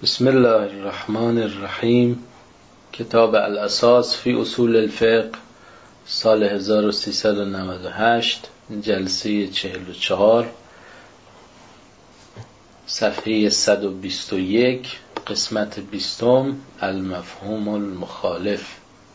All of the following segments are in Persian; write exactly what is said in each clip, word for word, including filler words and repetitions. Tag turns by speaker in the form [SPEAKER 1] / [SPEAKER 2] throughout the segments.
[SPEAKER 1] بسم الله الرحمن الرحیم. کتاب الاساس فی اصول الفقه، سال هزار و سیصد و نود و هشت، جلسه چهل و چهار، صفحه صد و بیست و یک، قسمت بیستم، المفهوم المخالف.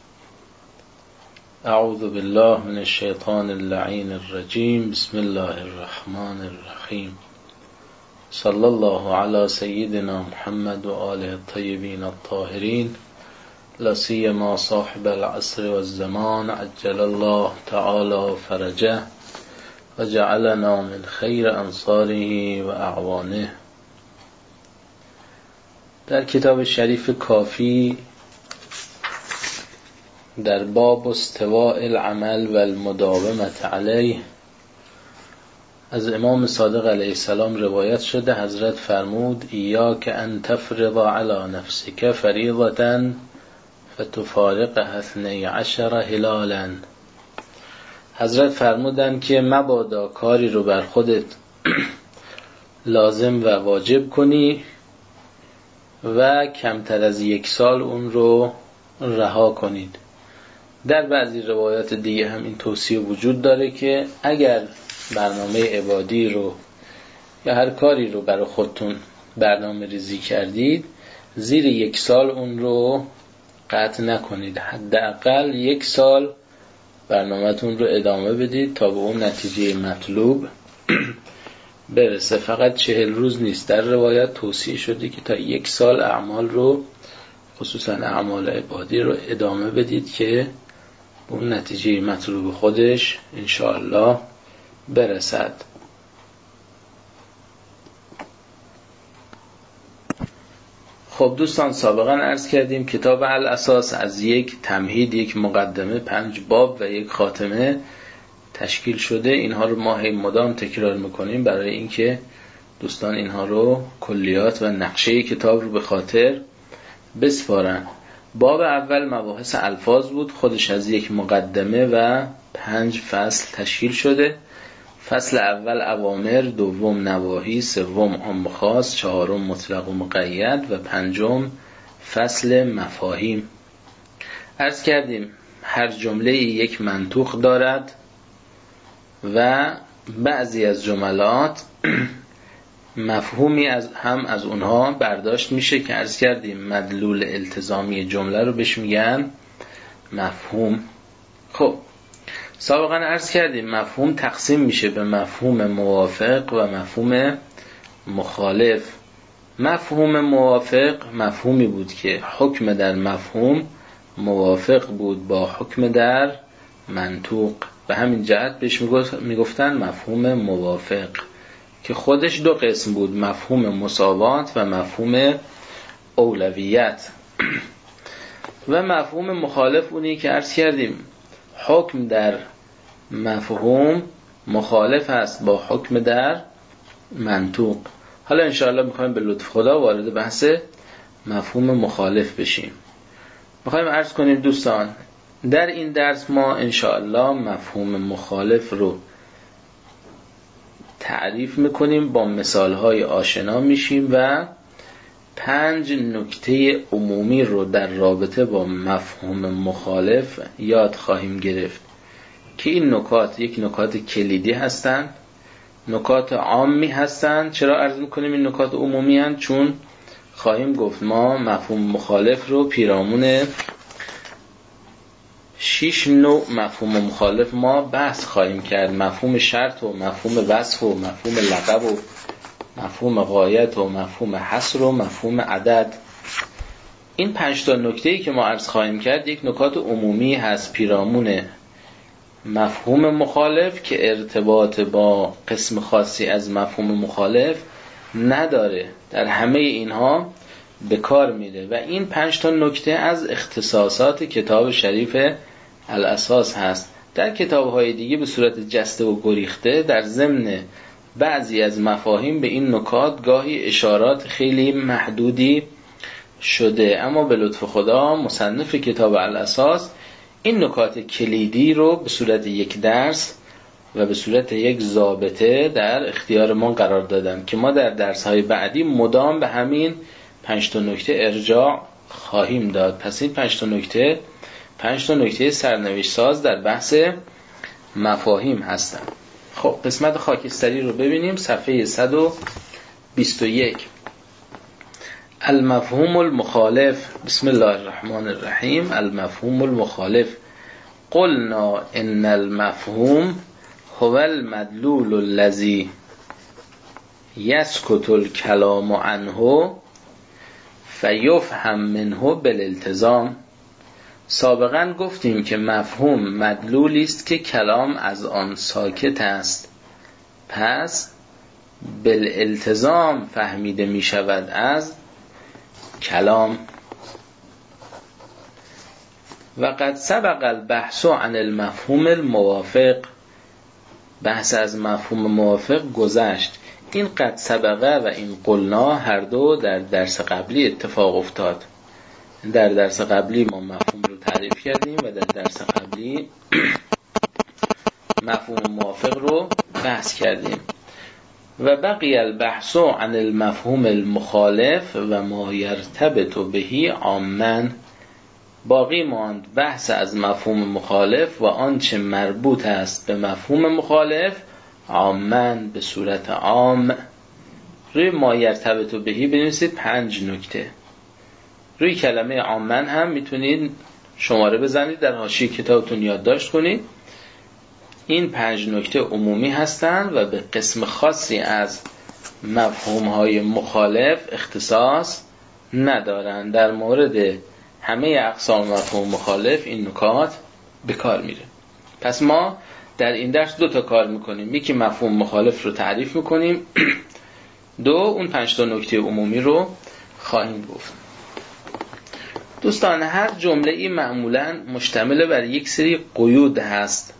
[SPEAKER 1] اعوذ بالله من الشیطان اللعین الرجیم. بسم الله الرحمن الرحیم. صلی الله علی سیدنا محمد و آله الطیبین الطاهرین، لا سیما صاحب العصر والزمان، عجل الله تعالی فرجه و جعلنا من خیر انصاره و اعوانه. در کتاب شریف کافی در باب استواء العمل و المداومة علیه از امام صادق علیه السلام روایت شده. حضرت فرمود: ایاک ان تفرض علی نفسک فریضة فتفارقها اثنی عشر هلالا. حضرت فرمودند که مبادا کاری رو بر خودت لازم و واجب کنی و کمتر از یک سال اون رو رها کنید. در بعضی روایات دیگه هم این توصیه وجود داره که اگر برنامه عبادی رو یا هر کاری رو برای خودتون برنامه ریزی کردید، زیر یک سال اون رو قطع نکنید. حداقل یک سال برنامه‌تون رو ادامه بدید تا به اون نتیجه مطلوب برسه. فقط چهل روز نیست. در روایت توصیه شده که تا یک سال اعمال رو، خصوصا اعمال عبادی رو ادامه بدید که اون نتیجه مطلوب خودش انشاءالله برسد. خب دوستان، سابقا عرض کردیم کتاب الاساس از یک تمهید، یک مقدمه، پنج باب و یک خاتمه تشکیل شده. اینها رو ما هی مدام تکرار میکنیم برای اینکه دوستان اینها رو، کلیات و نقشه کتاب رو به خاطر بسپارن. باب اول مباحث الفاظ بود، خودش از یک مقدمه و پنج فصل تشکیل شده. فصل اول اوامر، دوم نواهی، سوم عام و خاص، چهارم مطلق و مقید و پنجم فصل مفاهیم. عرض کردیم هر جمله یک منطوق دارد و بعضی از جملات مفهومی از هم از اونها برداشت میشه که عرض کردیم مدلول التزامی جمله رو بهش میگن مفهوم. خب سابقا عرض کردیم مفهوم تقسیم میشه به مفهوم موافق و مفهوم مخالف. مفهوم موافق مفهومی بود که حکم در مفهوم موافق بود با حکم در منطوق، به همین جهت بهش میگفتن مفهوم موافق که خودش دو قسم بود: مفهوم مساوات و مفهوم اولویت. و مفهوم مخالف اونی که عرض کردیم حکم در مفهوم مخالف است با حکم در منطوق. حالا انشاءالله میخوایم به لطف خدا وارد بحث مفهوم مخالف بشیم. میخوایم عرض کنیم دوستان در این درس ما انشاءالله مفهوم مخالف رو تعریف میکنیم، با مثالهای آشنا میشیم و پنج نکته عمومی رو در رابطه با مفهوم مخالف یاد خواهیم گرفت که این نکات یک نکات کلیدی هستند، نکات عامی هستند. چرا عرض میکنیم این نکات عمومی هستند؟ چون خواهیم گفت ما مفهوم مخالف رو پیرامون شش نوع مفهوم مخالف ما بحث خواهیم کرد: مفهوم شرط و مفهوم وصف و مفهوم لقب و مفهوم غایت و مفهوم حصر و مفهوم عدد. این پنج تا نکته‌ای که ما عرض خواهیم کرد یک نکات عمومی هست پیرامون مفهوم مخالف که ارتباط با قسم خاصی از مفهوم مخالف نداره، در همه اینها به کار میره. و این پنج تا نکته از اختصاصات کتاب شریف الاساس هست. در کتاب‌های دیگه به صورت جسته و گریخته در ضمن بعضی از مفاهیم به این نکات گاهی اشارات خیلی محدودی شده، اما به لطف خدا مصنف کتاب الاساس این نکات کلیدی رو به صورت یک درس و به صورت یک ضابطه در اختیار ما قرار دادن که ما در درس‌های بعدی مدام به همین پنج تا نکته ارجاع خواهیم داد. پس این پنج تا نکته پنج تا نکته سرنوشت ساز در بحث مفاهیم هستن. خب قسمت خاکستری رو ببینیم، صفحه صد و بیست و یک. المفهوم المخالف. بسم الله الرحمن الرحیم. المفهوم المخالف. قلنا ان المفهوم هو المدلول الذي يسكت الكلام عنه فیفهم منه بالالتزام. سابقا گفتیم که مفهوم مدلولی است که کلام از آن ساکت است، پس بالالتزام فهمیده می شود از کلام. و قد سبق البحث عن المفهوم الموافق. بحث از مفهوم موافق گذشت. این قد سبقه و این قلنا هر دو در درس قبلی اتفاق افتاد. در درس قبلی ما مفهوم رو تعریف کردیم و در درس قبلی مفهوم موافق رو بحث کردیم. و بقی البحث عن المفهوم المخالف و ما یرتبط بهی عاماً. باقی ماند بحث از مفهوم مخالف و آنچه مربوط است به مفهوم مخالف عاماً به صورت عام. روی ما یرتبط بهی بنویسید پنج نکته. روی کلمه عاماً هم میتونید شماره بزنید، در حاشیه کتابتون یادداشت کنید. این پنج نکته عمومی هستند و به قسم خاصی از مفهوم‌های مخالف اختصاص ندارند. در مورد همه اقسام مفهوم مخالف این نکات به کار میره. پس ما در این درس دو تا کار میکنیم. یکی مفهوم مخالف رو تعریف میکنیم، دو اون پنج تا نکته عمومی رو خواهیم گفت. دوستان هر جمله ای معمولاً مشتمل بر یک سری قیود هست.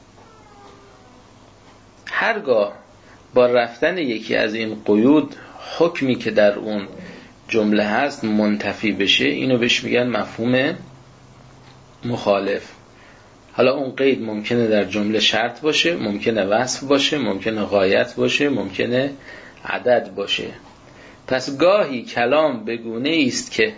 [SPEAKER 1] هرگاه با رفتن یکی از این قیود حکمی که در اون جمله هست منتفی بشه، اینو بهش میگن مفهوم مخالف. حالا اون قید ممکنه در جمله شرط باشه، ممکنه وصف باشه، ممکنه غایت باشه، ممکنه عدد باشه. پس گاهی کلام به گونه است که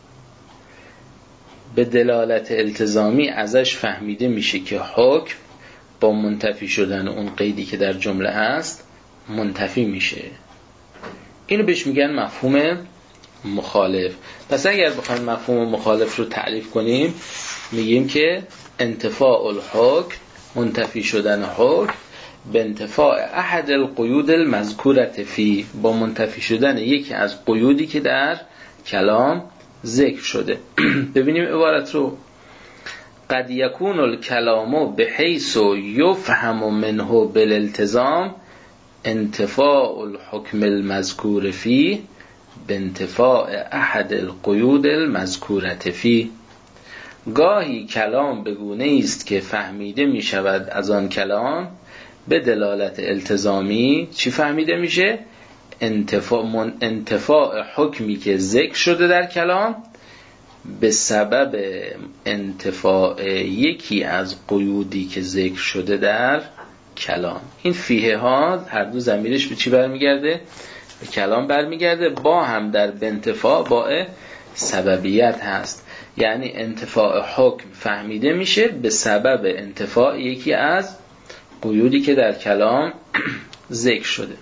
[SPEAKER 1] به دلالت التزامی ازش فهمیده میشه که حکم با منتفی شدن اون قیدی که در جمله هست منتفی میشه. اینو بهش میگن مفهوم مخالف. پس اگر بخوایم مفهوم مخالف رو تعریف کنیم، میگیم که انتفاع الحکم، منتفی شدن حکم، به انتفاع احد القیود المذکورة فی، با منتفی شدن یکی از قیودی که در کلام ذکر شده. ببینیم عبارت رو. قد یکون الکلام بحیث یفهم منه بالالتزام انتفاع الحکم المذکور فی به انتفاع احد القیود المذکورة فی. گاهی کلام به گونه است که فهمیده می شود از آن کلام به دلالت التزامی چی فهمیده میشه؟ انتفاع, انتفاع حکمی که ذکر شده در کلام به سبب انتفاع یکی از قیودی که ذکر شده در کلام. این فیه ها هر دو ضمیرش به چی برمیگرده؟ به کلام برمیگرده، با هم در به انتفاع با سببیت هست. یعنی انتفاع حکم فهمیده میشه به سبب انتفاع یکی از قیودی که در کلام ذکر شده.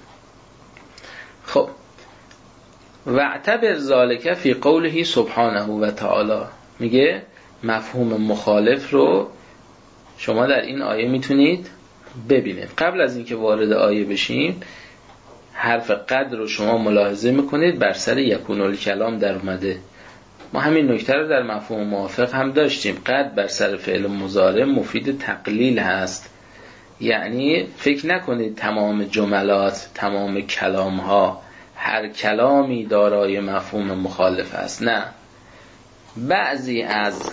[SPEAKER 1] خب واعتبر ذالک فی قوله سبحانه و تعالی. میگه مفهوم مخالف رو شما در این آیه میتونید ببینید. قبل از اینکه وارد آیه بشیم، حرف قد رو شما ملاحظه میکنید بر سر یکون الکلام در اومده. ما همین نکته رو در مفهوم موافق هم داشتیم. قد بر سر فعل مضارع مفید تقلیل هست. یعنی فکر نکنید تمام جملات، تمام کلام ها، هر کلامی دارای مفهوم مخالف است. نه، بعضی از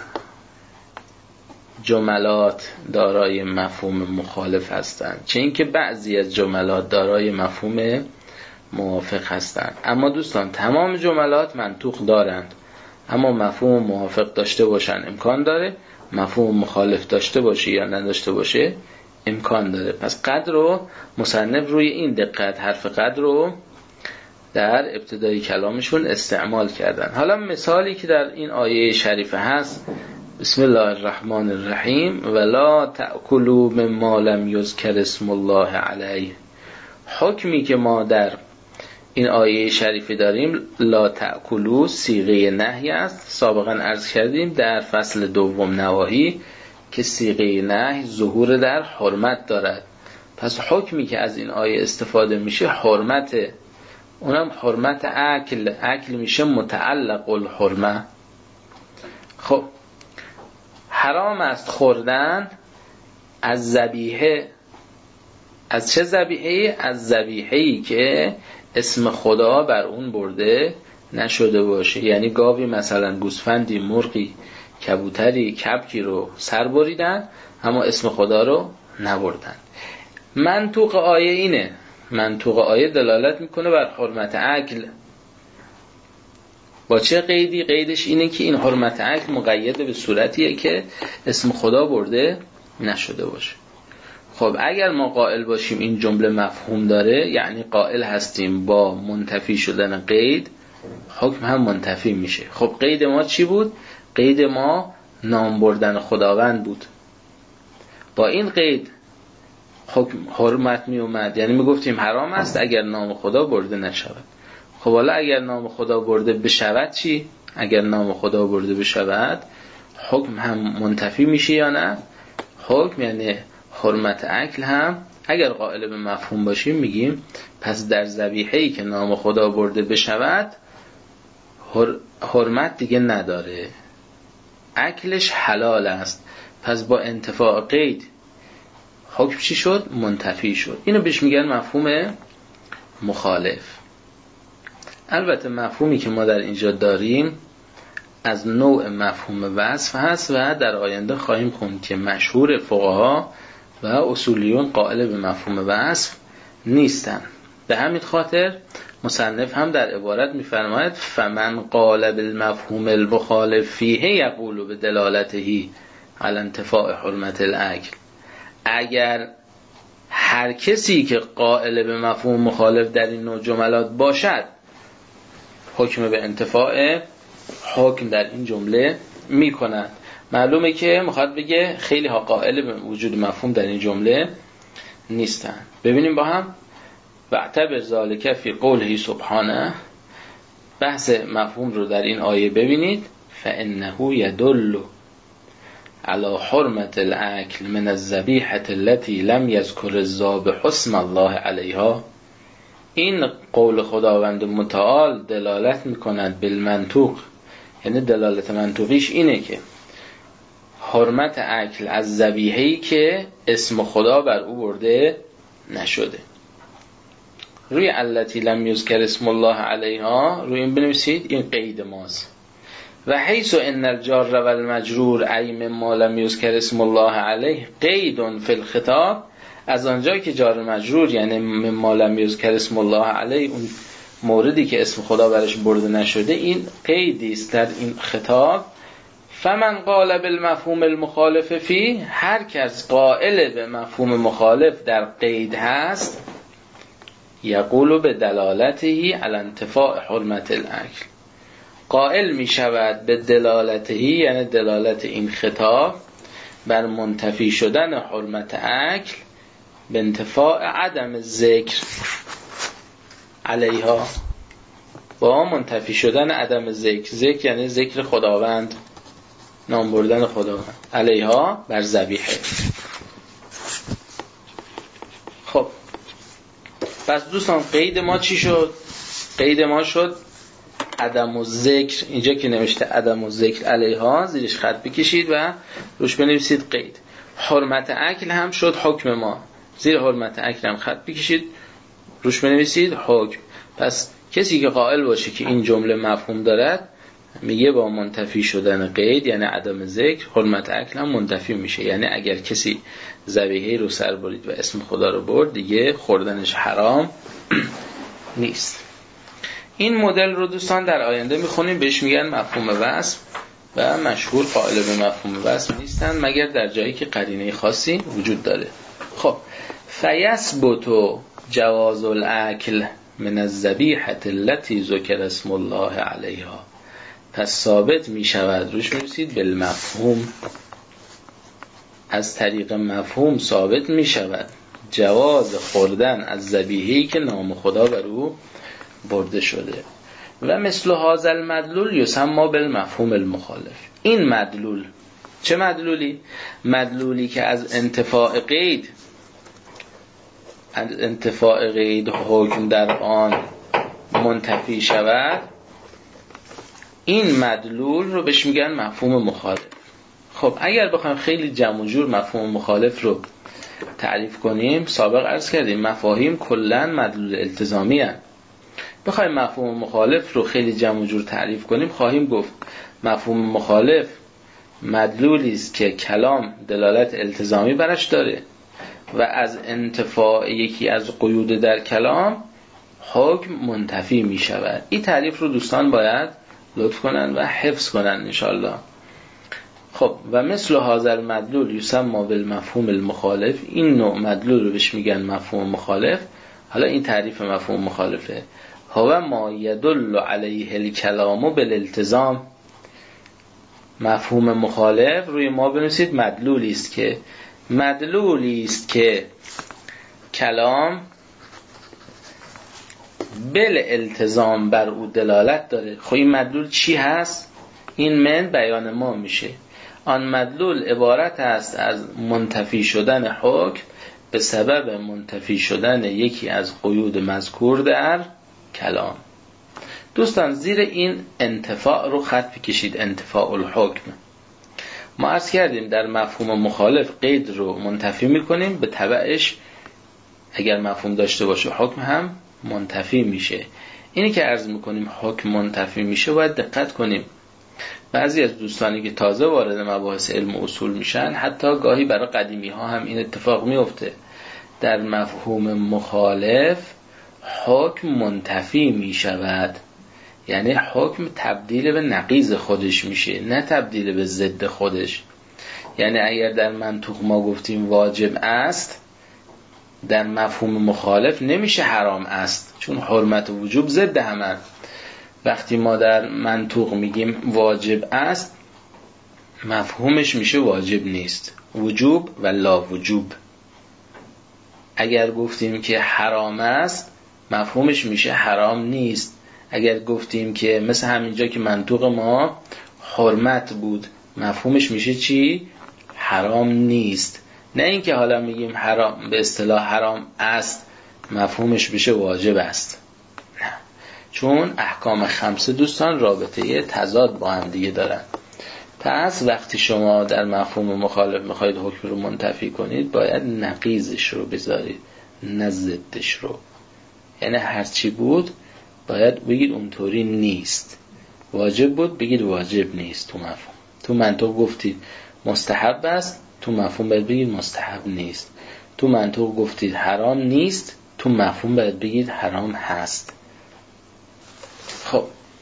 [SPEAKER 1] جملات دارای مفهوم مخالف هستند، چه اینکه بعضی از جملات دارای مفهوم موافق هستند. اما دوستان تمام جملات منطوق دارند، اما مفهوم موافق داشته باشن امکان داره، مفهوم مخالف داشته باشه یا نداشته باشه امکان داره. پس قد رو مصنف روی این دقت حرف قد رو در ابتدای کلامشون استعمال کردن. حالا مثالی که در این آیه شریفه هست، بسم الله الرحمن الرحیم ولا تأکلوا مما لم یذکر اسم الله علیه. حکمی که ما در این آیه شریفه داریم لا تأکلوا صیغه نهی است. سابقا عرض کردیم در فصل دوم نواهی که صیغه نهی ظهور در حرمت دارد. پس حکمی که از این آیه استفاده میشه حرمته، اونم حرمت اکل. اکل میشه متعلق الحرمه. خب حرام است خوردن از ذبیحه. از چه ذبیحه‌ای؟ از ذبیحه‌ای که اسم خدا بر اون برده نشده باشه. یعنی گاوی مثلا، گوسفندی، مرغی، کبوتری، کبکی رو سر بریدن اما اسم خدا رو نبردن. منطوق آیه اینه، منطوق آیه دلالت میکنه بر حرمت اکل. با چه قیدی؟ قیدش اینه که این حرمت اکل مقید به صورتیه که اسم خدا برده نشده باشه. خب اگر ما قائل باشیم این جمله مفهوم داره، یعنی قائل هستیم با منتفی شدن قید حکم هم منتفی میشه. خب قید ما چی بود؟ قید ما نام بردن خداوند بود. با این قید حکم حرمت می اومد، یعنی می گفتیم حرام است اگر نام خدا برده نشود. خب حالا اگر نام خدا برده بشود چی؟ اگر نام خدا برده بشود حکم هم منتفی میشه یا نه؟ حکم یعنی حرمت اکل هم اگر قائل به مفهوم باشیم میگیم پس در ذبیحه‌ای که نام خدا برده بشود حرمت دیگه نداره، اکلش حلال است. پس با انتفاع قید حکم چی شد؟ منتفی شد. اینو بهش میگن مفهوم مخالف. البته مفهومی که ما در اینجا داریم از نوع مفهوم وصف هست و در آینده خواهیم خوند که مشهور فقها و اصولیون قائل به مفهوم وصف نیستن. به همین خاطر مصنف هم در عبارت میفرماید فمن قال بالمفهوم المخالف فیه یقول بدلالته علی انتفاء حرمت الاکل. اگر هر کسی که قائل به مفهوم مخالف در این نوع جملات باشد حکم به انتفاع حکم در این جمله می کند. معلومه که میخواد بگه خیلی ها قائل به وجود مفهوم در این جمله نیستن. ببینیم با هم واعتبر ذالک فی قوله سبحانه. بحث مفهوم رو در این آیه ببینید. فانه یدل علی حرمت الاکل من الذبیحه التي لم یذکر الذابح اسم الله علیها. این قول خداوند متعال دلالت میکند بالمنطوق، یعنی دلالت منطوقیش اینه که حرمت اکل از ذبیحه‌ای که اسم خدا بر او برده نشده. روی التی لم یذکر اسم الله علیها روی این بنویسید، این قید ماست. و حیث ان الجار و المجرور ای مما لم یذکر اسم الله علیه قید فی الخطاب. از آنجایی که جار مجرور یعنی مما لم یذکر اسم الله علیه، اون موردی که اسم خدا برش برده نشده، این قیدی است در این خطاب. فمن قال بالمفهوم المخالف فی، هر کس قائل به مفهوم مخالف در قید هست، یقول به دلالته علی انتفاء حرمت الاکل، قائل می شود به دلالته، یعنی دلالت این خطاب بر منتفی شدن حرمت اکل به انتفاع عدم ذکر علیها، با منتفی شدن عدم ذکر. ذکر یعنی ذکر خداوند، نام بردن خداوند، علیها بر ذبیحه. خب پس دوستان قید ما چی شد؟ قید ما شد عدم ذکر. اینجا که نوشته عدم ذکر علیها زیرش خط بکشید و روش بنویسید قید. حرمت اکل هم شد حکم ما، زیر حرمت اکل هم خط بکشید روش بنویسید حکم. پس کسی که قائل باشه که این جمله مفهوم دارد میگه با منتفی شدن قید یعنی عدم ذکر حرمت اکل هم منتفی میشه. یعنی اگر کسی ذبیحه رو سر برید و اسم خدا رو برد دیگه خوردنش حرام نیست. این مدل رو دوستان در آینده میخونیم، بهش میگن مفهوم وصف و مشهور قائل به مفهوم وصف نیستن مگر در جایی که قرینه خاصی وجود داره. خب فیثبت جواز الاکل من الذبیحة التي ذکر اسم الله علیها. پس ثابت می شود، روش می نویسید بالمفهوم، از طریق مفهوم ثابت می شود جواز خوردن از ذبیحه‌ای که نام خدا بر او برده شده. و مثل هذا المدلول یسمى بالمفهوم المخالف. این مدلول، چه مدلولی؟ مدلولی که از انتفاع قید از انتفاع قید حکم در آن منتفی شود، این مدلول رو بهش میگن مفهوم مخالف. خب اگر بخوایم خیلی جمع و جور مفهوم مخالف رو تعریف کنیم، سابق عرض کردیم مفاهیم کلن مدلول التزامی هستند. بخوایم مفهوم مخالف رو خیلی جمع و جور تعریف کنیم، خواهیم گفت مفهوم مخالف مدلولی است که کلام دلالت التزامی برش داره و از انتفاع یکی از قیود در کلام حکم منتفی می شود. این تعریف رو دوستان باید لطف کنن و حفظ کنن انشاءالله. خب و مثل هذا المدلول یسمى بالمفهوم المخالف. این نوع مدلول رو بهش میگن مفهوم مخالف. حالا این تعریف مفهوم مخالفه: هو ما یدل علیه الکلام بالالتزام. مفهوم مخالف روی ما بنویسید مدلولی است که مدلولی است که کلام بالالتزام بر او دلالت داره. خب این مدلول چی هست؟ این من بیان ما میشه. آن مدلول عبارت است از منتفی شدن حکم به سبب منتفی شدن یکی از قیود مذکور در کلام. دوستان زیر این انتفاع رو خط بکشید، انتفاع الحکم. ما عرض کردیم در مفهوم مخالف قید رو منتفی میکنیم، به تبعش اگر مفهوم داشته باشه حکم هم منتفی میشه. اینی که عرض میکنیم حکم منتفی میشه باید دقت کنیم. بعضی از دوستانی که تازه وارد مباحث علم و اصول میشن، حتی گاهی برای قدیمی ها هم این اتفاق میفته، در مفهوم مخالف حکم منتفی میشود، یعنی حکم تبدیل به نقیض خودش میشه، نه تبدیل به ضد خودش. یعنی اگر در منطوق ما گفتیم واجب است، در مفهوم مخالف نمیشه حرام است، چون حرمت و وجوب ضد همن. وقتی ما در منطوق میگیم واجب است، مفهومش میشه واجب نیست، وجوب و لا وجوب. اگر گفتیم که حرام است، مفهومش میشه حرام نیست. اگر گفتیم که مثل همینجا که منطوق ما حرمت بود، مفهومش میشه چی؟ حرام نیست. نه اینکه حالا میگیم حرام به اصطلاح حرام است، مفهومش بشه واجب است. نه، چون احکام خمسه دوستان رابطه تضاد با هم دیگه دارن. پس وقتی شما در مفهوم مخالف میخواید حکم رو منتفی کنید، باید نقیضش رو بذارید، نه ضدش رو. یعنی هرچی بود باید بگید اونطوری نیست. واجب بود بگید واجب نیست. تو مفهوم تو منطق گفتید مستحب است، تو مفهوم باید بگید مستحب نیست. تو منطق گفتید حرام نیست، تو مفهوم باید بگید حرام هست. خب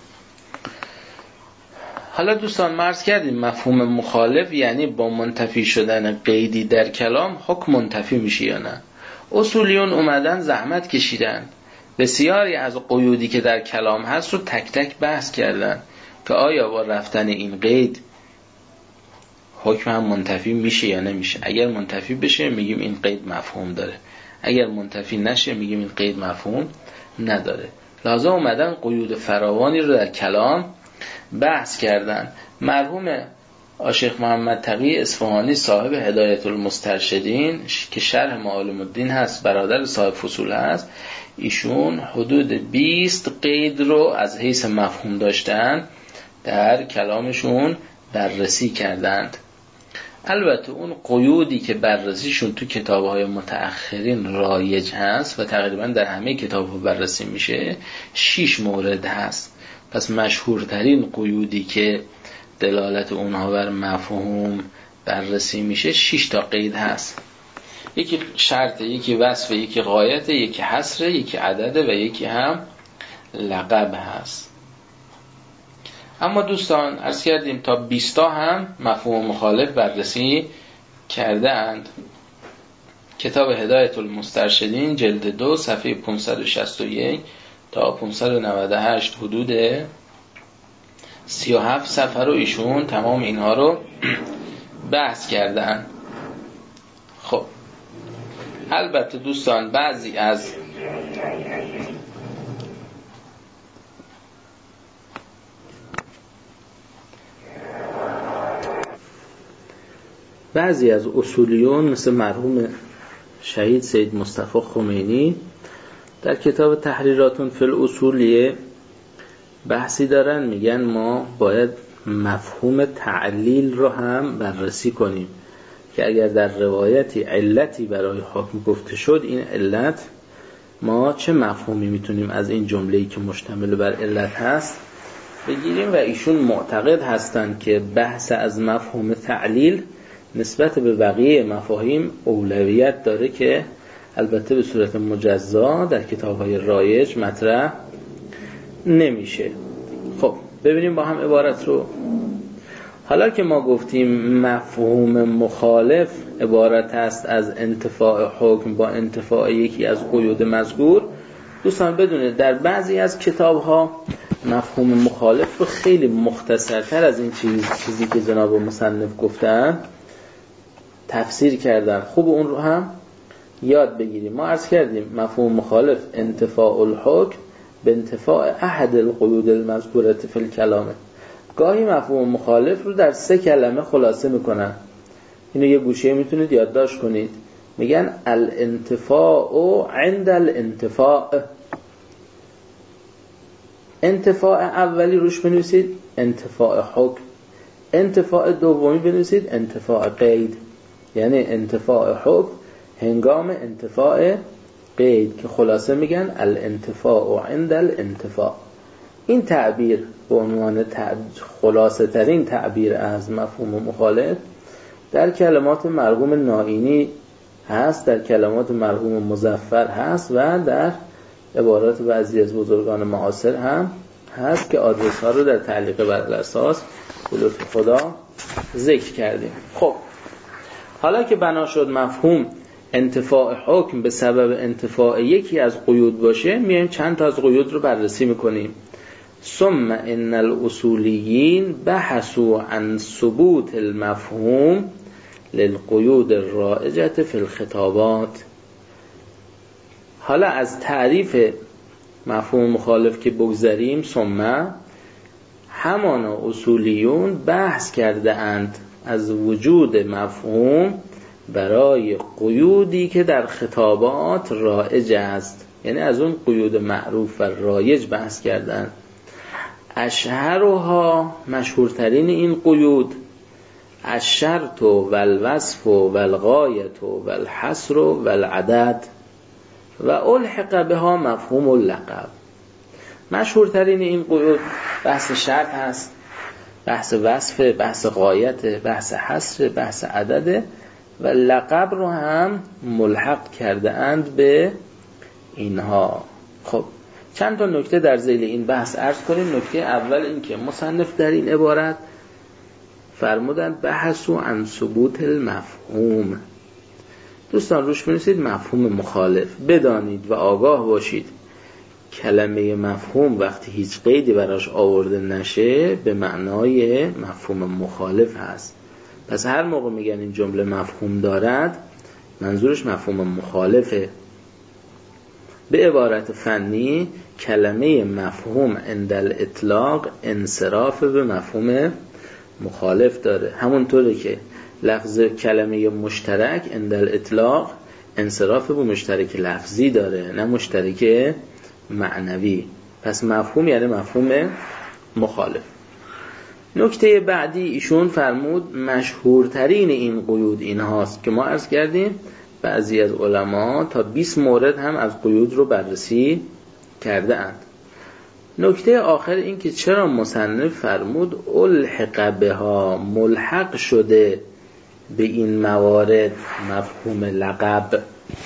[SPEAKER 1] حالا دوستان مرز کردیم مفهوم مخالف یعنی با منتفی شدن قیدی در کلام حکم منتفی میشه یا نه. اصولیون اومدن زحمت کشیدن، بسیاری از قیودی که در کلام هست رو تک تک بحث کردن که آیا با رفتن این قید حکم هم منتفی میشه یا نمیشه. اگر منتفی بشه میگیم این قید مفهوم داره، اگر منتفی نشه میگیم این قید مفهوم نداره. لازم اومدن قیود فراوانی رو در کلام بحث کردن. مرحوم شیخ محمد تقی اصفهانی صاحب هدایت المسترشدین که شرح معالم الدین هست، برادر صاحب فصول هست، ایشون حدود بیست قید رو از حیث مفهوم داشتن در کلامشون بررسی کردند. البته اون قیودی که بررسیشون تو کتاب‌های متأخرین رایج هست و تقریبا در همه کتاب‌ها بررسی میشه، شش مورد هست. پس مشهورترین قیودی که دلالت اونها بر مفهوم بررسی میشه شش تا قید هست. یکی شرط، یکی وصف، یکی غایت، یکی حصر، یکی عدد و یکی هم لقب هست. اما دوستان عرض کردیم تا بیست تا هم مفهوم مخالف بررسی کرده اند. کتاب هدایت المسترشدین جلد دو صفحه پانصد و شصت و یک تا پانصد و نود و هشت حدود سی و هفت صفحه رو ایشون تمام اینها رو بحث کردن. خب البته دوستان بعضی از بعضی از اصولیون مثل مرحوم شهید سید مصطفی خمینی در کتاب تحریراتون فی الاصولیه بحثی دارن، میگن ما باید مفهوم تعلیل رو هم بررسی کنیم که اگر در روایتی علتی برای حکم گفته شد، این علت ما چه مفهومی میتونیم از این جمله‌ای که مشتمل بر علت هست بگیریم. و ایشون معتقد هستند که بحث از مفهوم تعلیل نسبت به بقیه مفاهیم اولویت داره که البته به صورت مجزا در کتاب‌های رایج مطرح نمیشه. خب ببینیم با هم عبارت رو. حالا که ما گفتیم مفهوم مخالف عبارت است از انتفاع حکم با انتفاع یکی از قیود مذکور، دوستان بدونید در بعضی از کتاب‌ها مفهوم مخالف رو خیلی مختصرتر از این چیز چیزی که جناب مصنف گفتن تفسیر کردن. خوب اون رو هم یاد بگیریم. ما عرض کردیم مفهوم مخالف انتفاع الحکم به انتفاع احد القیود المذکورة فی الکلام. گاهی مفهوم مخالف رو در سه کلمه خلاصه میکنن. اینو یه گوشه میتونید یادداشت کنید. میگن الانتفاع عند الانتفاع. انتفاع اولی روش بنویسید انتفاع حکم، انتفاع دومی بنویسید انتفاع قید، یعنی انتفاع حکم هنگام انتفاع قید که خلاصه میگن الانتفاع عند الانتفاع. این تعبیر به عنوان خلاصه ترین تعبیر از مفهوم مخالف در کلمات مرحوم نائینی هست، در کلمات مرحوم مظفر هست و در عبارات بعضی از بزرگان معاصر هم هست که آدرس ها رو در تعلیق بر الاساس به لطف خدا ذکر کردیم. خب حالا که بنا شد مفهوم انتفاع حکم به سبب انتفاع یکی از قیود باشه، میایم چند تا از قیود رو بررسی میکنیم. ثم ان الاصولیین بحثوا عن ثبوت المفهوم للقیود الرائجة فی الخطابات. حالا از تعریف مفهوم مخالف که بگذریم، ثم همان اصولیون بحث کرده اند از وجود مفهوم برای قیودی که در خطابات رایج است، یعنی از اون قیود معروف و رایج بحث کردند. اشهرها مشهورترین این قیود الشرط و الوصف و الغایت و الحصر و العدد و الحق بها مفهوم اللقب. مشهورترین این قیود بحث شرط هست، بحث وصف، بحث غایت، بحث حصر، بحث عدد و لقب رو هم ملحق کرده اند به اینها. خب چند تا نکته در ذیل این بحث عرض کنیم. نکته اول این که مصنف در این عبارت فرمودند بحثوا عن ثبوت المفهوم. دوستان روش بنویسید مفهوم مخالف. بدانید و آگاه باشید کلمه مفهوم وقتی هیچ قیدی براش آورده نشه به معنای مفهوم مخالف هست. پس هر موقع میگن این جمله مفهوم دارد منظورش مفهوم مخالفه. به عبارت فنی کلمه مفهوم عند الاطلاق انصراف به مفهوم مخالف داره، همونطوره که لفظ کلمه مشترک عند الاطلاق انصراف به مشترک لفظی داره، نه مشترک معنوی. پس مفهوم یعنی مفهوم مخالف. نکته بعدی ایشون فرمود مشهورترین این قیود این هاست که ما عرض کردیم بعضی از علما تا بیست مورد هم از قیود رو بررسی کرده اند. نکته آخر این که چرا مصنف فرمود الحق بها، ملحق شده به این موارد مفهوم لقب.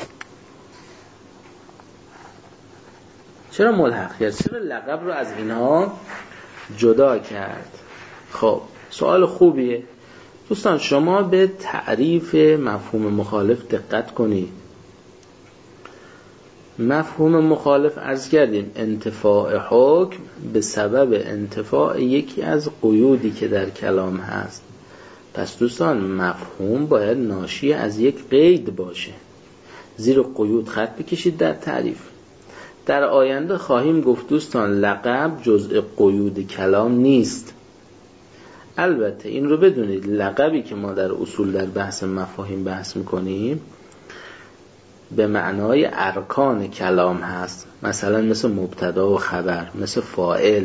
[SPEAKER 1] چرا ملحق کرد؟ چرا لقب رو از اینها جدا کرد؟ خب سوال خوبیه دوستان. شما به تعریف مفهوم مخالف دقت کنید. مفهوم مخالف عرض کردیم انتفاع حکم به سبب انتفاع یکی از قیودی که در کلام هست. پس دوستان مفهوم باید ناشی از یک قید باشه. زیر قیود خط بکشید در تعریف. در آینده خواهیم گفت دوستان لقب جزء قیود کلام نیست. البته این رو بدونید لقبی که ما در اصول در بحث مفاهیم بحث میکنیم به معنای ارکان کلام هست. مثلا مثل مبتدا و خبر، مثل فاعل،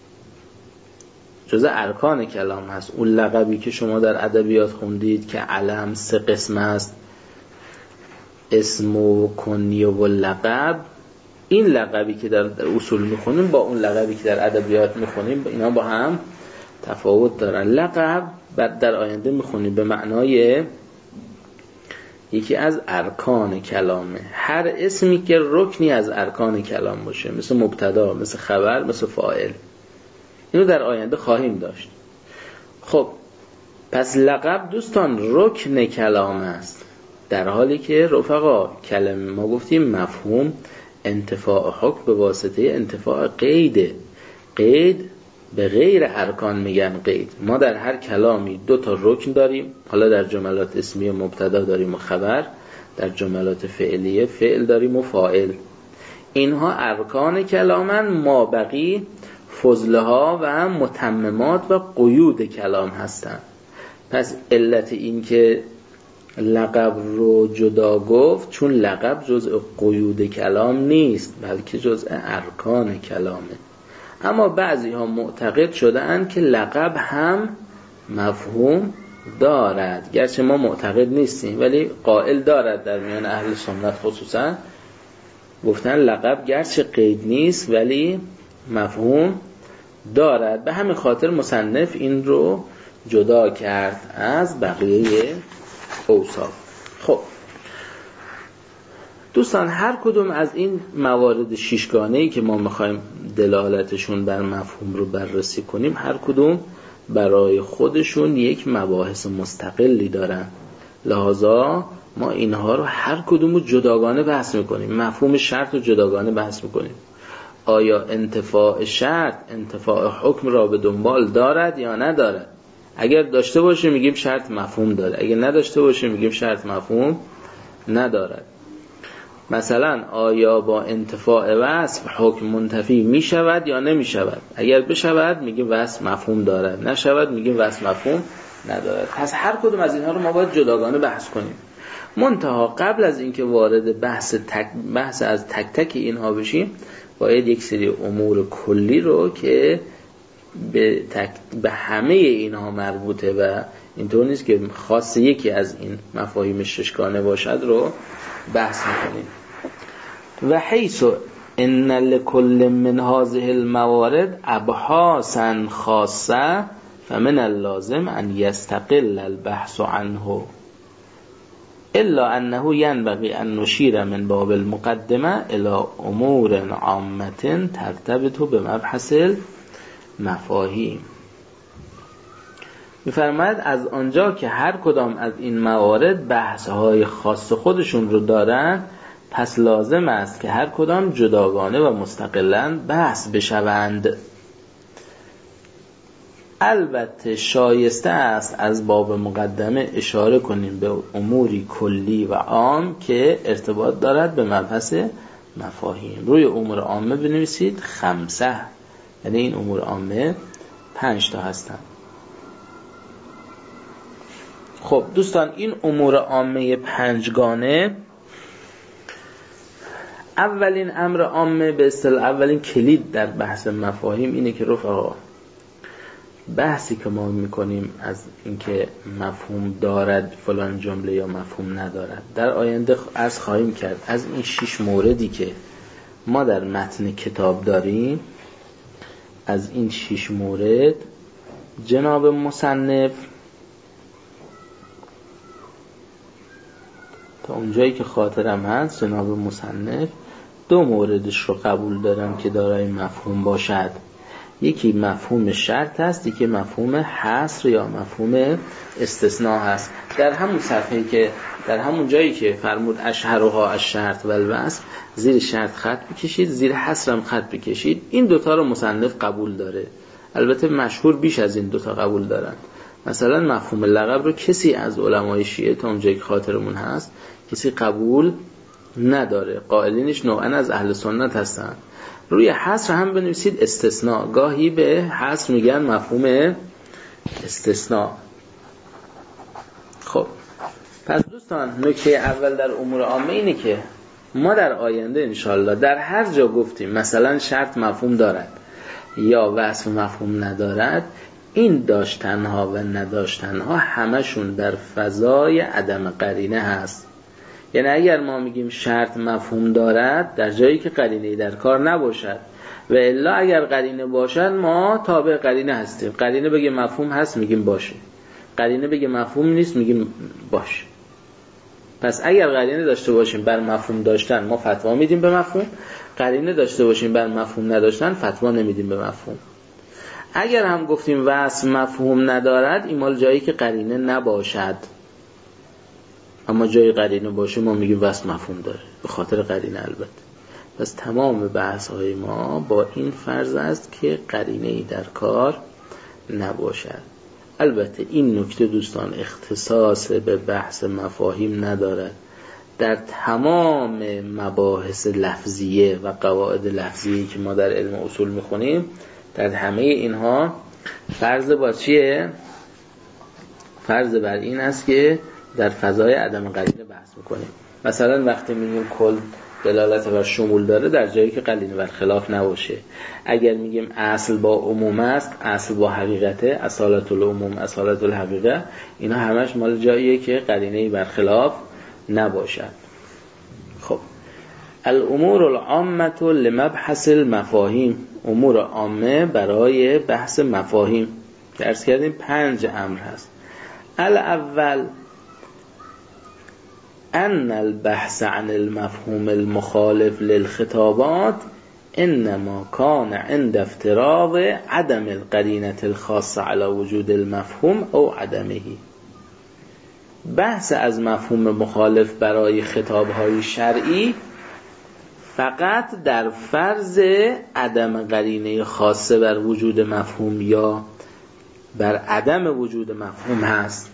[SPEAKER 1] جزء ارکان کلام هست. اون لقبی که شما در ادبیات خوندید که علم سه قسم است، اسم و کنیه و لقب، این لقبی که در اصول میخونیم با اون لقبی که در ادبیات میخونیم اینا با هم تفاوت دارن. لقب بعد در آینده میخونیم به معنای یکی از ارکان کلامه. هر اسمی که رکنی از ارکان کلام باشه، مثل مبتدا، مثل خبر، مثل فاعل، اینو در آینده خواهیم داشت. خب پس لقب دوستان رکن کلام است، در حالی که رفقا کلمه ما گفتیم مفهوم انتفاع حکم به واسطه انتفاع قیده. قید به غیر ارکان میگن قید. ما در هر کلامی دو تا رکن داریم، حالا در جملات اسمیه مبتدا داریم و خبر، در جملات فعلیه فعل داریم و فاعل. اینها ارکان کلامن، ما بقی فضله ها و متممات و قیود کلام هستن. پس علت این که لقب رو جدا گفت چون لقب جزء قیود کلام نیست بلکه جزء ارکان کلامه. اما بعضی ها معتقد شدن که لقب هم مفهوم دارد، گرچه ما معتقد نیستیم ولی قائل دارد در میان اهل سنت خصوصا، گفتن لقب گرچه قید نیست ولی مفهوم دارد. به همین خاطر مصنف این رو جدا کرد از بقیه اوصاف. خب دوستان هر کدوم از این موارد شیشگانه‌ای که ما میخوایم دلالتشون بر مفهوم رو بررسی کنیم، هر کدوم برای خودشون یک مباحث مستقلی دارن، لذا ما اینها رو هر کدوم رو جداگانه بحث میکنیم. مفهوم شرط رو جداگانه بحث میکنیم. آیا انتفاع شرط انتفاع حکم را به دنبال دارد یا ندارد؟ اگر داشته باشه میگیم شرط مفهوم داره، اگر نداشته باشه میگیم شرط مفهوم ندارد. مثلا آیا با انتفاع وصف حکم منتفی می شود یا نمی شود؟ اگر بشود میگیم وصف مفهوم دارد، نشود میگیم وصف مفهوم ندارد. پس هر کدوم از اینها رو ما باید جداگانه بحث کنیم. منتها قبل از اینکه وارد بحث تک بحث از تک تک اینها بشیم باید یک سری امور کلی رو که به, تک به همه اینها مربوطه و اینطور نیست که خاص یکی از این مفاهیم ششگانه باشد رو بحث میکنیم. و حیث ان لكل من هذه الموارد ابحاثا خاصه فمن اللازم ان يستقل البحث عنه الا انه ينبغي ان نشير من باب المقدمه الى امور عامه ترتبط بمبحث المفاهیم. می‌فرماید از آنجا که هر کدام از این موارد بحث‌های خاص خودشون رو دارن، پس لازم است که هر کدام جداگانه و مستقلاً بحث بشوند. البته شایسته است از باب مقدمه اشاره کنیم به اموری کلی و عام که ارتباط دارد به مبحث مفاهیم. روی امور عامه بنویسید خمسه، یعنی این امور عامه پنج تا هستند. خب دوستان این امور عامه پنجگانه، اولین امر عامه به اصطلاح اولین کلید در بحث مفاهیم اینه که رفقا بحثی که ما میکنیم از اینکه مفهوم دارد فلان جمله یا مفهوم ندارد، در آینده عرض خواهیم کرد از این شش موردی که ما در متن کتاب داریم، از این شش مورد جناب مصنف تا اونجایی که خاطرم هست جناب مصنف دو موردش رو قبول دارم که دارای مفهوم باشد. یکی مفهوم شرط هست، یکی مفهوم حصر یا مفهوم استثناء هست. در همون صفحه‌ای که در همون جایی که فرمود اشهرها از شرط و الوصف، زیر شرط خط بکشید، زیر حصر هم خط بکشید. این دوتا رو مصنف قبول داره. البته مشهور بیش از این دوتا قبول دارن. مثلا مفهوم لقب رو کسی از علمای شیعه تا اونجایی که خاطرمون هست کسی قبول نداره. قائلینش نوعاً از اهل سنت هستن. روی حصر هم بنویسید استثناء. گاهی به حصر میگن مفهوم استثناء. خب پس دوستان، نکته اول در امور عامه اینه که ما در آینده انشالله در هر جا گفتیم مثلا شرط مفهوم دارد یا وصف مفهوم ندارد، این داشتنها و نداشتنها همشون در فضای عدم قرینه هست. یعنی اگر ما میگیم شرط مفهوم دارد در جایی که قرینه‌ای در کار نباشد، و الا اگر قرینه باشد ما تابع قرینه هستیم. قرینه بگه مفهوم هست میگیم باشه، قرینه بگه مفهوم نیست میگیم باشه. پس اگر قرینه داشته باشیم بر مفهوم داشتن ما فتوا میدیم به مفهوم، قرینه داشته باشیم بر مفهوم نداشتن فتوا نمیدیم به مفهوم. اگر هم گفتیم وصف مفهوم ندارد، این مال جایی که قرینه نباشد، اما جای قرینه باشه ما میگیم وصف مفهوم داره به خاطر قرینه. البته پس تمام بحث های ما با این فرض است که قرینه ای در کار نباشد. البته این نکته دوستان اختصاص به بحث مفاهیم ندارد. در تمام مباحث لفظیه و قواعد لفظیه که ما در علم اصول میخونیم، در همه اینها فرض با چیه؟ فرض بر این است که در فضای عدم قرینه بحث میکنیم. مثلا وقتی میگیم کل دلالت بر شمول داره در جایی که قرینه بر خلاف نباشه. اگر میگیم اصل با عموم است، اصل با حقیقته، اصالت العموم اصالت الحقیقه، اینا همش مال جاییه که قرینه بر خلاف نباشد. خب الامور العامه لمبحث المفاهیم، امور عامه برای بحث مفاهیم که عرض کردیم پنج امر هست. الاول ان البحث عن المفهوم المخالف للخطابات انما كان عند افتراض عدم القرینة الخاصة على وجود المفهوم او عدمه. بحث از مفهوم مخالف برای خطابهای شرعی فقط در فرض عدم قرینه خاصه بر وجود مفهوم یا بر عدم وجود مفهوم هست.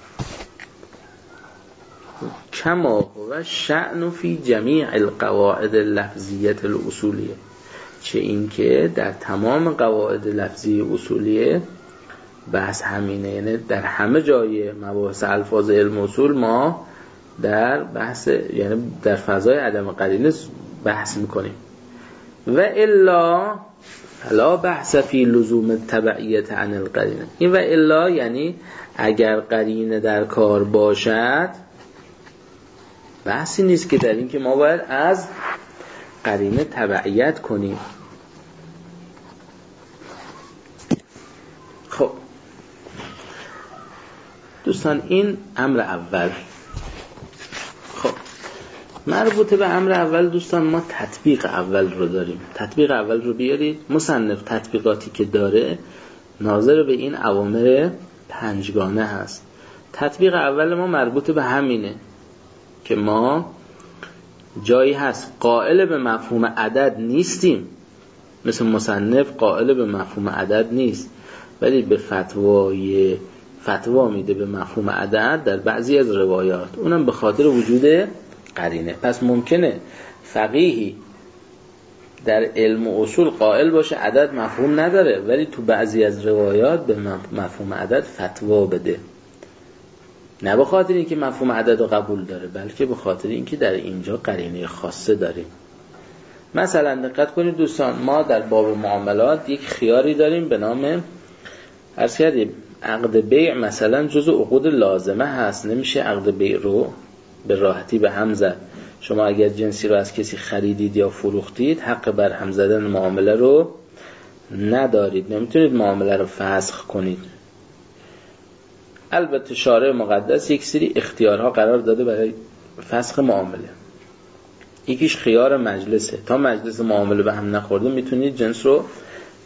[SPEAKER 1] کما هو شأن فی جمیع القواعد اللفظیه الاصولیه، چه این که در تمام قواعد لفظی اصولیه بحث همینه. یعنی در همه جای مباحث الفاظ علم اصول ما در بحث، یعنی در فضای عدم قرینه بحث میکنیم. و الا فلا بحث فی لزوم التبعیت عن القرینه. این و الا یعنی اگر قرینه در کار باشد بحثی نیست که در این که ما باید از قرینه تبعیت کنیم. خب دوستان، این امر اول. خب مربوطه به امر اول دوستان ما تطبیق اول رو داریم. تطبیق اول رو بیارید. مصنف تطبیقاتی که داره ناظر به این اوامر پنجگانه هست. تطبیق اول ما مربوط به همینه که ما جایی هست قائل به مفهوم عدد نیستیم، مثل مصنف قائل به مفهوم عدد نیست، ولی به فتوای فتوا میده به مفهوم عدد در بعضی از روایات، اونم به خاطر وجود قرینه. پس ممکنه فقیهی در علم اصول قائل باشه عدد مفهوم نداره، ولی تو بعضی از روایات به مفهوم عدد فتوا بده، نه به خاطر اینکه مفهوم عدد رو قبول داره، بلکه به خاطر اینکه در اینجا قرینه خاصه داریم. مثلا دقت کنید دوستان، ما در باب معاملات یک خیاری داریم به نام، عرض کردیم عقد بیع مثلا جزء عقود لازمه هست، نمیشه عقد بیع رو به راحتی به هم زد. شما اگر جنسی رو از کسی خریدید یا فروختید حق بر هم زدن معامله رو ندارید، نمیتونید معامله رو فسخ کنید. البته شارع مقدس یک سری اختیارها قرار داده برای فسخ معامله. یکیش خیار مجلسه، تا مجلس معامله به هم نخورده میتونید جنس رو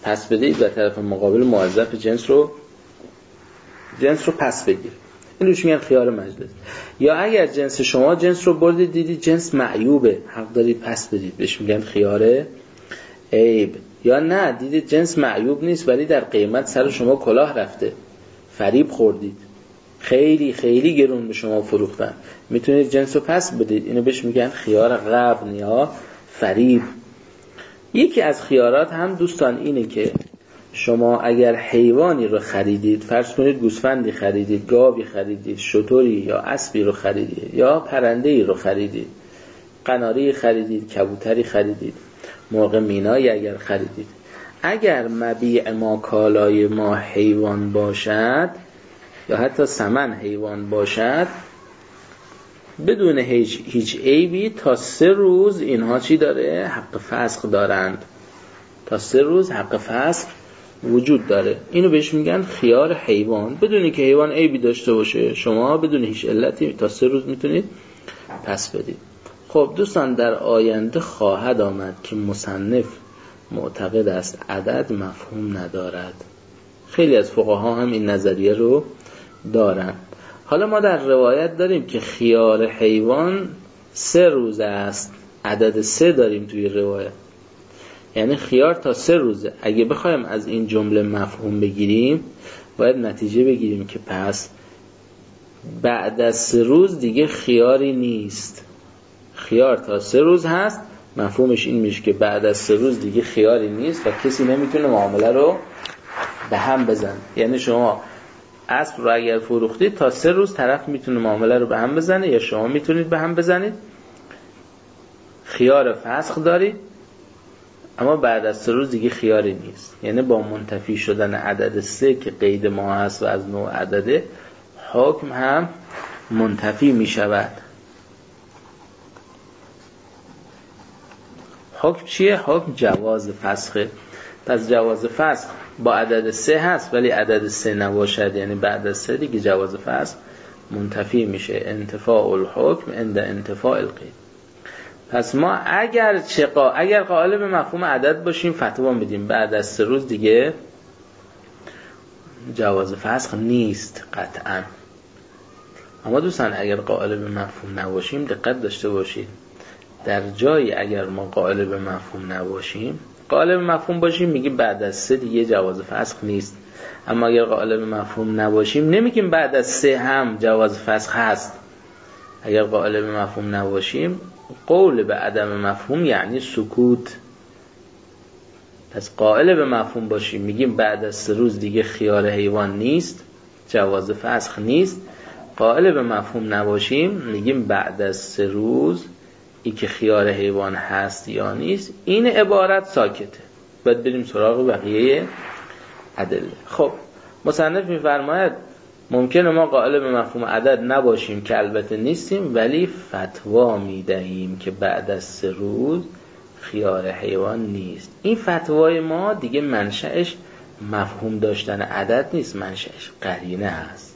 [SPEAKER 1] پس بدهید و طرف مقابل موظف جنس رو جنس رو پس بگیر. این روش میگن خیار مجلس. یا اگر جنس شما جنس رو بردید دیدید جنس معیوبه، حق دارید پس بدید، بهش میگن خیار عیب. یا نه دیدید جنس معیوب نیست ولی در قیمت سر شما کلاه رفته، فریب خوردید، خیلی خیلی گرون به شما فروختن، میتونید جنس رو پس بدید. اینو بهش میگن خیار غبن یا فریب. یکی از خیارات هم دوستان اینه که شما اگر حیوانی رو خریدید، فرض کنید گوسفندی خریدید، گاوی خریدید، شتری یا اسبی رو خریدید، یا پرنده‌ای رو خریدید، قناری خریدید، کبوتری خریدید، مرغ مینایی اگر خریدید، اگر مبیع ما کالای ما حیوان باشد یا حتی ثمن حیوان باشد، بدون هیچ هیچ عیبی تا سه روز اینها چی داره؟ حق فسخ دارند. تا سه روز حق فسخ وجود داره. اینو بهش میگن خیار حیوان، بدونی که حیوان عیبی داشته باشه شما بدون هیچ علتی تا سه روز میتونید پس بدید. خب دوستان در آینده خواهد آمد که مصنف معتقد است عدد مفهوم ندارد. خیلی از فقها هم این نظریه رو دارن. حالا ما در روایت داریم که خیار حیوان سه روز است، عدد سه داریم توی روایت، یعنی خیار تا سه روزه. اگه بخوایم از این جمله مفهوم بگیریم باید نتیجه بگیریم که پس بعد از سه روز دیگه خیاری نیست. خیار تا سه روز هست، مفهومش این میشه که بعد از سه روز دیگه خیاری نیست و کسی نمیتونه معامله رو به هم بزنه. یعنی شما اسب رو اگر فروختید تا سه روز طرف میتونه معامله رو به هم بزنه یا شما میتونید به هم بزنید، خیار فسخ دارید، اما بعد از سه روز دیگه خیاری نیست. یعنی با منتفی شدن عدد سه که قید ما هست و از نوع عدده، حکم هم منتفی می شود. حکم چیه؟ حکم جواز فسخه. پس جواز فسخ با عدد سه هست ولی عدد سه نباشد، یعنی بعد از سه دیگه جواز فسخ منتفی میشه. انتفاء الحکم عند انتفاء القید. پس ما اگر چقا اگر قائل به مفهوم عدد باشیم فتوا میدیم بعد از سه روز دیگه جواز فسخ نیست قطعا. اما دوستان اگر قائل به مفهوم نباشیم دقت داشته باشید، در جایی اگر ما قائل به مفهوم نباشیم، قائل به مفهوم باشیم میگیم بعد از سه دیگه جواز فسخ نیست، اما اگر قائل به مفهوم نباشیم نمیگیم بعد از سه هم جواز فسخ هست. اگر قائل به مفهوم نباشیم قول به عدم مفهوم یعنی سکوت. پس قائل به مفهوم باشیم میگیم بعد از سه روز دیگه خیار حیوان نیست، جواز فسخ نیست. قائل به مفهوم نباشیم میگیم بعد از سه روز ای که خیار حیوان هست یا نیست، این عبارت ساکته. باید بریم سراغ بقیه ادله. خب مصنف میفرماید ممکنه ما قائل به مفهوم عدد نباشیم که البته نیستیم، ولی فتوا میدهیم که بعد از سه روز خیار حیوان نیست. این فتوای ما دیگه منشأش مفهوم داشتن عدد نیست، منشأش قرینه هست.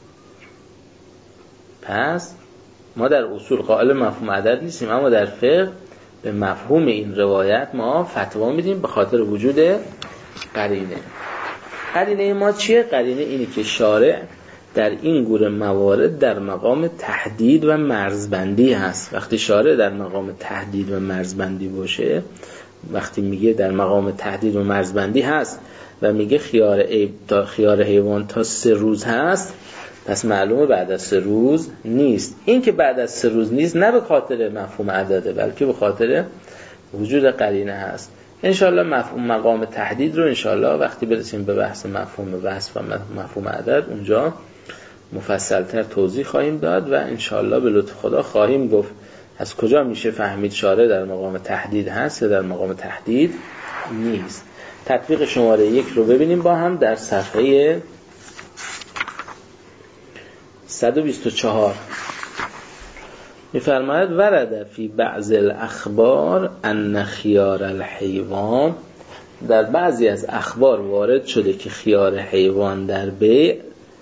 [SPEAKER 1] پس ما در اصول قائل مفهوم عدد نیستیم، اما در فقه به مفهوم این روایت ما فتوا میدیم به خاطر وجود قرینه. قرینه ما چیه؟ قرینه اینه که شارع در این گونه موارد در مقام تحدید و مرزبندی هست. وقتی شارع در مقام تحدید و مرزبندی باشه، وقتی میگه در مقام تحدید و مرزبندی هست و میگه خیار عیب تا خیار حیوان تا سه روز هست، پس معلومه بعد از سه روز نیست. این که بعد از سه روز نیست نه به خاطر مفهوم عدده، بلکه به خاطر وجود قرینه هست. انشالله مفهوم مقام تحدید رو انشالله وقتی برسیم به بحث مفهوم وصف و مفهوم عدد اونجا مفصلتر توضیح خواهیم داد و انشالله به لطف خدا خواهیم گفت از کجا میشه فهمید شارع در مقام تحدید هست یا در مقام تحدید نیست. تطبیق شماره یک رو ببینیم با هم در صفحه صد و بیست و چهار. میفرماید ورد فی بعض الاخبار ان خیار الحیوان، در بعضی از اخبار وارد شده که خیار حیوان در بیع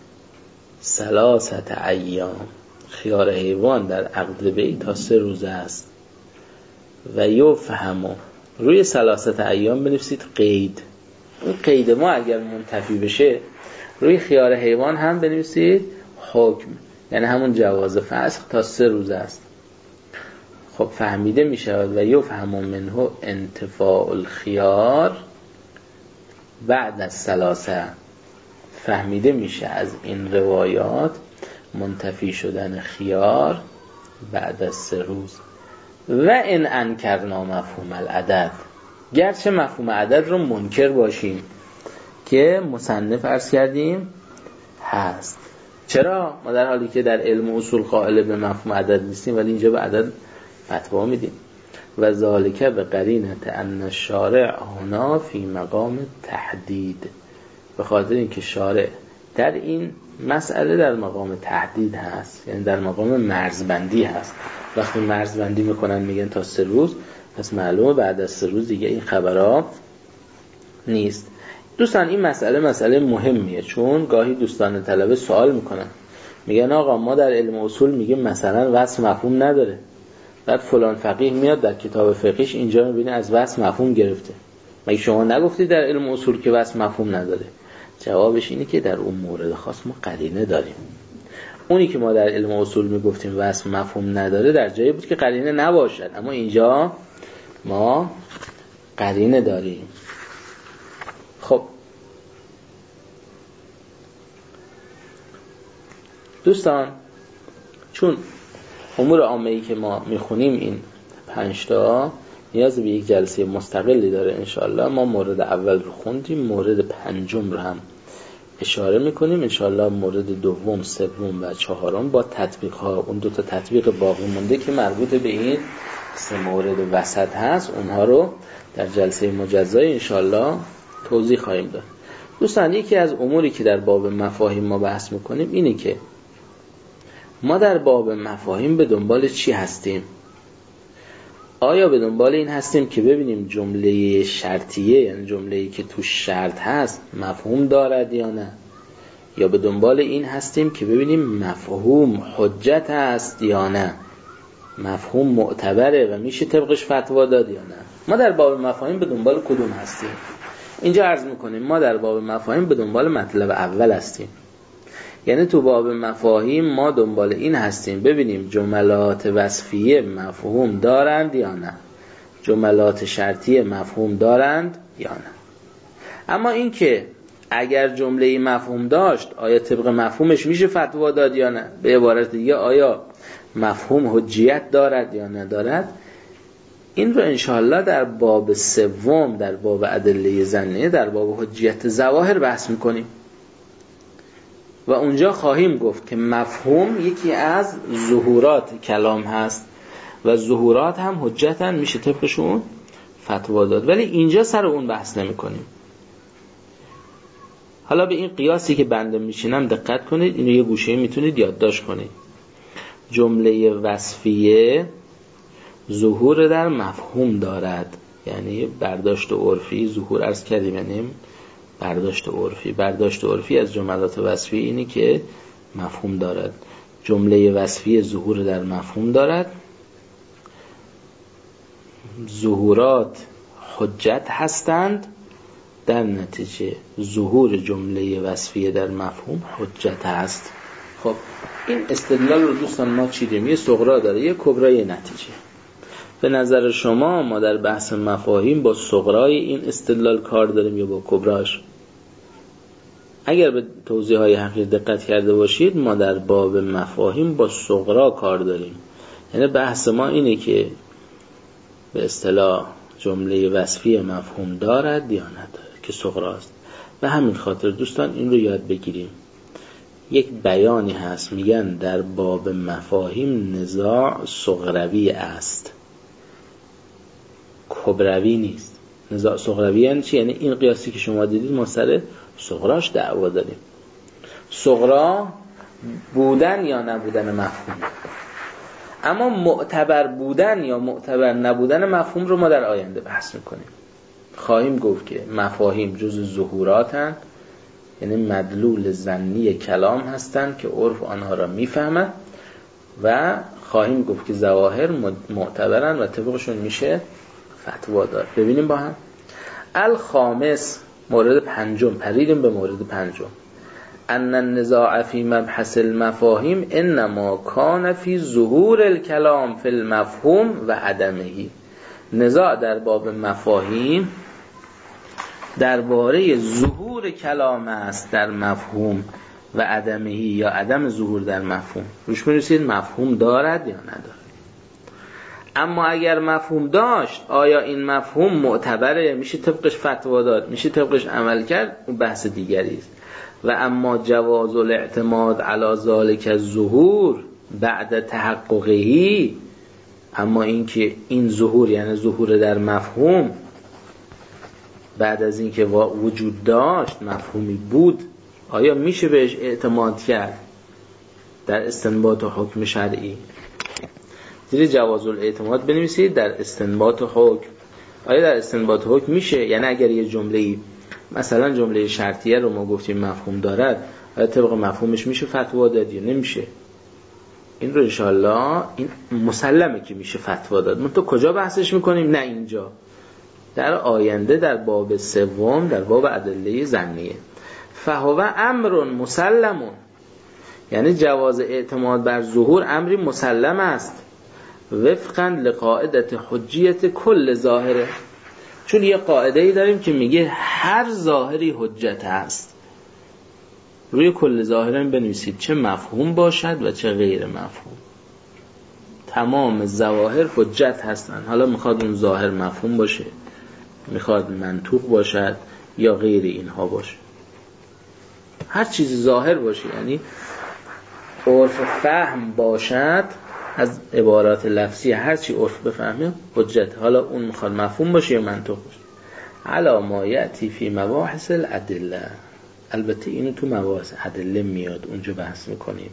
[SPEAKER 1] ثلاثه ایام، خیار حیوان در عقد بیع تا سه روز است. و یفهم، روی ثلاثه ایام بنویسید قید، اون قید ما اگر منتفی بشه روی خیار حیوان هم بنویسید حکم، یعنی همون جواز فسخ تا سه روز است. خب فهمیده می شود و یفهم منه انتفاع الخیار بعد از ثلاثه، فهمیده میشه از این روایات منتفی شدن خیار بعد از سه روز. و ان انکرنا مفهوم العدد، گرچه مفهوم عدد رو منکر باشیم که مصنف عرض کردیم هست. چرا؟ ما در حالی که در علم اصول قائل به مفهوم عدد نیستیم ولی اینجا به عدد فتوا میدیم. و ذالک به قرینه ان الشارع هنا فی مقام تحدید، به خاطر اینکه شارع در این مسئله در مقام تحدید هست، یعنی در مقام مرزبندی هست. وقتی مرزبندی میکنن میگن تا سه روز، پس معلومه بعد از سه روز دیگه این خبرها نیست. دوستان این مسئله مسئله مهمیه، چون گاهی دوستان طلبه سوال میکنن میگن آقا ما در علم اصول میگیم مثلا وصف مفهوم نداره، بعد فلان فقیه میاد در کتاب فقهش اینجا میبینه از وصف مفهوم گرفته، مگه شما نگفتید در علم اصول که وصف مفهوم نداره؟ جوابش اینه که در اون مورد خاص ما قرینه داریم. اونی که ما در علم اصول میگفتیم وصف مفهوم نداره در جایی بود که قرینه نباشد، اما اینجا ما قرینه داریم. خب دوستان، چون امور عامه‌ای که ما میخونیم این پنج تا نیاز به یک جلسه مستقلی داره انشاءالله. ما مورد اول رو خوندیم، مورد پنجم رو هم اشاره میکنیم انشاءالله. مورد دوم، سوم و چهارم با تطبیق ها، اون دو تا تطبیق باقی مونده که مربوط به این سه مورد وسط هست، اونها رو در جلسه مجزای انشاءالله توضیح خواهیم داد. دوستان یکی از اموری که در باب مفاهیم ما بحث میکنیم اینه که ما در باب مفاهیم به دنبال چی هستیم؟ آیا به دنبال این هستیم که ببینیم جمله شرطیه، یعنی جمله‌ای که تو شرط هست مفهوم دارد یا نه؟ یا به دنبال این هستیم که ببینیم مفهوم حجت است یا نه، مفهوم معتبره و میشه طبقش فتوا داد یا نه؟ ما در باب مفاهیم به دنبال کدوم هستیم؟ اینجا عرض میکنیم ما در باب مفاهیم به دنبال مطلب اول هستیم. یعنی تو باب مفاهیم ما دنبال این هستیم ببینیم جملات وصفیه مفهوم دارند یا نه، جملات شرطیه مفهوم دارند یا نه. اما این که اگر جمله مفهوم داشت آیا طبق مفهومش میشه فتوا داد یا نه، به عبارت دیگه آیا مفهوم حجیت دارد یا ندارد، این رو انشاءالله در باب سوم، در باب ادله ظنیه، در باب حجیت ظواهر بحث میکنیم و اونجا خواهیم گفت که مفهوم یکی از ظهورات کلام هست و ظهورات هم حجتن، میشه طبقشون فتوا داد، ولی اینجا سر اون بحث نمی کنیم. حالا به این قیاسی که بنده میشینم دقت کنید، اینو یه گوشه میتونید یادداشت کنید. جمله وصفیه ظهور در مفهوم دارد، یعنی برداشت عرفی، ظهور عرض کردیم یعنی برداشت عرفی. برداشت عرفی از جملات وصفی اینی که مفهوم دارد. جمله وصفی ظهور در مفهوم دارد، ظهورات حجت هستند، در نتیجه ظهور جمله وصفی در مفهوم حجت هست. خب این استدلال رو دوستان ما چیدیم، یه صغرا داره یه کبرا یه نتیجه. به نظر شما ما در بحث مفاهیم با صغرای این استدلال کار داریم یا با کبراش؟ اگر به توضیح های حقیقی دقت کرده باشید ما در باب مفاهیم با صغرا کار داریم، یعنی بحث ما اینه که به اصطلاح جمله وصفی مفهوم دارد یا نداره که صغراست. و همین خاطر دوستان این رو یاد بگیریم. یک بیانی هست میگن در باب مفاهیم نزاع صغروی است، کبروی نیست. نزاع صغروی یعنی چی؟ یعنی این قیاسی که شما دیدید ما سر صغراش دعوا داریم. صغرا بودن یا نبودن مفهوم، اما معتبر بودن یا معتبر نبودن مفهوم رو ما در آینده بحث میکنیم. خواهیم گفت که مفاهیم جز ظهوراتند، یعنی مدلول ظنی کلام هستند که عرف آنها را میفهمد، و خواهیم گفت که ظواهر معتبرند و طبقشون میشه فتوا داد. ببینیم با هم. الخامس مورد پنجم، پریدیم به مورد پنجم. ان النزاع فی مبحث المفاهیم انما کان فی ظهور الکلام فی المفهوم و عدمه. نزاع در باب مفاهیم درباره ظهور کلام است در مفهوم و عدمه یا عدم ظهور در مفهوم. روش می‌نویسید مفهوم دارد یا ندارد. اما اگر مفهوم داشت آیا این مفهوم معتبره، میشه طبقش فتوا داد، میشه طبقش عمل کرد، اون بحث دیگری است. و اما جواز الاعتماد علی ذلک الظهور بعد تحققه، اما اینکه این ظهور یعنی ظهور در مفهوم بعد از اینکه وجود داشت مفهومی بود، آیا میشه بهش اعتماد کرد در استنباط و حکم شرعی؟ زیر جواز الاعتماد بنویسید در استنباط و حکم. آیا در استنباط و حکم میشه؟ یعنی اگر یه جمله مثلا جمله شرطیه رو ما گفتیم مفهوم دارد، آیا طبق مفهومش میشه فتوا داد یا نمیشه؟ این رو انشالله این مسلمه که میشه فتوا داد. من تو کجا بحثش میکنیم؟ نه اینجا، در آینده در باب سوم در باب ادله ظنیه. فهو امر مسلمون، یعنی جواز اعتماد بر ظهور امری مسلم است وفقا لقاعدت حجیت کل ظاهره. چون یه قاعده‌ای داریم که میگه هر ظاهری حجت هست. روی کل ظاهرم بنویسید چه مفهوم باشد و چه غیر مفهوم، تمام ظواهر حجت هستن. حالا میخواد اون ظاهر مفهوم باشه، میخواد منطوق باشد یا غیر اینها باشه، هر چیزی ظاهر باشه یعنی عرف فهم باشد از عبارات لفظی، هر چی عرف بفهمه حجت. حالا اون میخواد مفهوم باشه یا منطوق باشه. علا ما یأتی فی مباحث الادله، البته اینو تو مباحث ادله میاد، اونجا بحث میکنیم.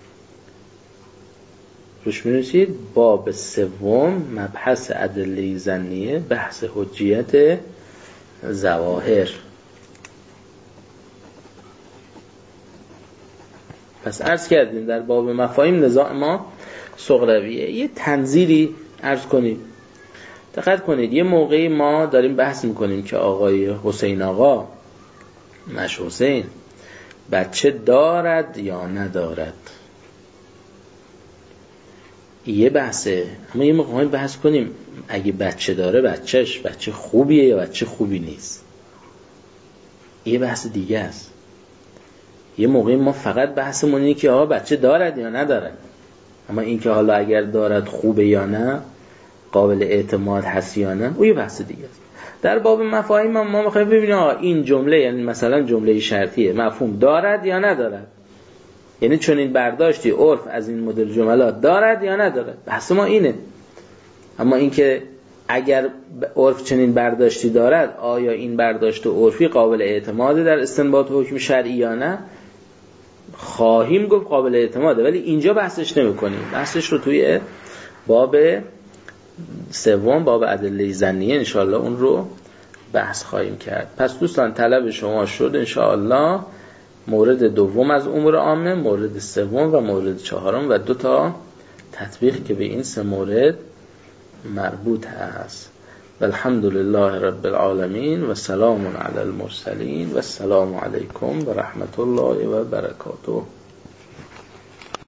[SPEAKER 1] روش می‌نویسید باب سوم مبحث ادله ظنیه، بحث حجیت ظواهر. پس عرض کردیم در باب مفاهیم نزاع ما صغرویه. یه تنظیری عرض کنیم، دقت کنید. یه موقعی ما داریم بحث میکنیم که آقای حسین آقا مش حسین بچه دارد یا ندارد، یه بحثه. اما یه موقعی بحث کنیم اگه بچه داره بچهش بچه خوبیه یا بچه خوبی نیست، یه بحث دیگه است. یه موقعی ما فقط بحثمون اینه که آقا بچه دارد یا ندارد، اما این که حالا اگر دارد خوبه یا نه، قابل اعتماد هست یا نه، اون یه بحث دیگه است. در باب مفاهیم ما میخوایم ببینیم آقا این جمله، یعنی مثلا جمله شرطیه، مفهوم دارد یا ندارد، یعنی چون این برداشتی عرف از این مدل جملات دارد یا ندارد، بحث ما اینه. اما این که اگر عرف چنین برداشتی دارد، آیا این برداشت عرفی قابل اعتماده در استنباط حکم شرعی یا نه، خواهیم گفت قابل اعتماده، ولی اینجا بحثش نمی کنیم. بحثش رو توی باب سوم باب ادله ظنیه انشاءالله اون رو بحث خواهیم کرد. پس دوستان طلب شما شد انشاءالله مورد دوم از امور عامه، مورد سوم و مورد چهارم و دو تا تطبیق که به این سه مورد مربوط هست. والحمدلله رب العالمین و سلام علی المرسلین و السلام علیکم و رحمت الله و برکاته.